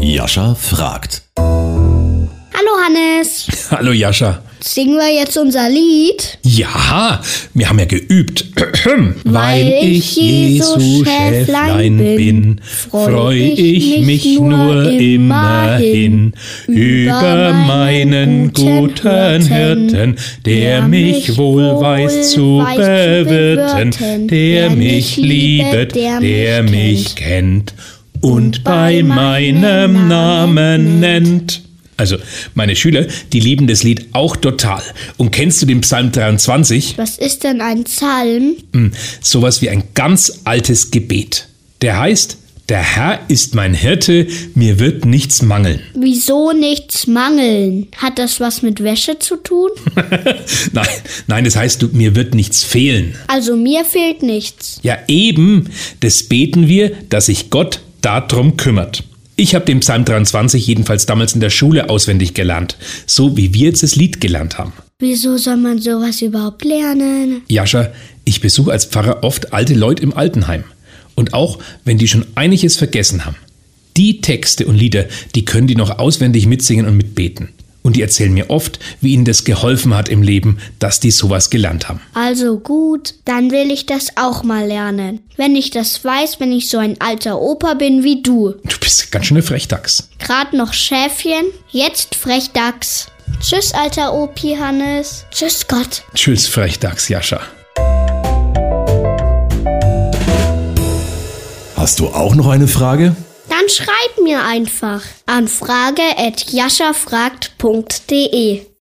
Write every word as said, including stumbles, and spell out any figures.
Jascha fragt. Hallo Hannes. Hallo Jascha. Singen wir jetzt unser Lied? Ja, wir haben ja geübt. Weil ich Jesu Schäflein bin, freu ich mich nur immerhin über meinen guten Hirten, der mich wohl weiß zu bewirten, der mich liebet, der mich kennt und bei meinem Namen nennt. Also, meine Schüler, die lieben das Lied auch total. Und kennst du den Psalm dreiundzwanzig? Was ist denn ein Psalm? Hm, sowas wie ein ganz altes Gebet. Der heißt, der Herr ist mein Hirte, mir wird nichts mangeln. Wieso nichts mangeln? Hat das was mit Wäsche zu tun? nein, nein, das heißt, du, mir wird nichts fehlen. Also mir fehlt nichts. Ja eben, das beten wir, dass sich Gott darum kümmert. Ich habe den Psalm dreiundzwanzig jedenfalls damals in der Schule auswendig gelernt, so wie wir jetzt das Lied gelernt haben. Wieso soll man sowas überhaupt lernen? Jascha, ich besuche als Pfarrer oft alte Leute im Altenheim. Und auch, wenn die schon einiges vergessen haben. Die Texte und Lieder, die können die noch auswendig mitsingen und mitbeten. Und die erzählen mir oft, wie ihnen das geholfen hat im Leben, dass die sowas gelernt haben. Also gut, dann will ich das auch mal lernen. Wenn ich das weiß, wenn ich so ein alter Opa bin wie du. Du bist ganz schön eine Frechdachs. Grad noch Schäfchen, jetzt Frechdachs. Tschüss, alter Opi Hannes. Tschüss, Gott. Tschüss, Frechdachs, Jascha. Hast du auch noch eine Frage? Dann schreib mir einfach an frage at jaschafragt punkt de.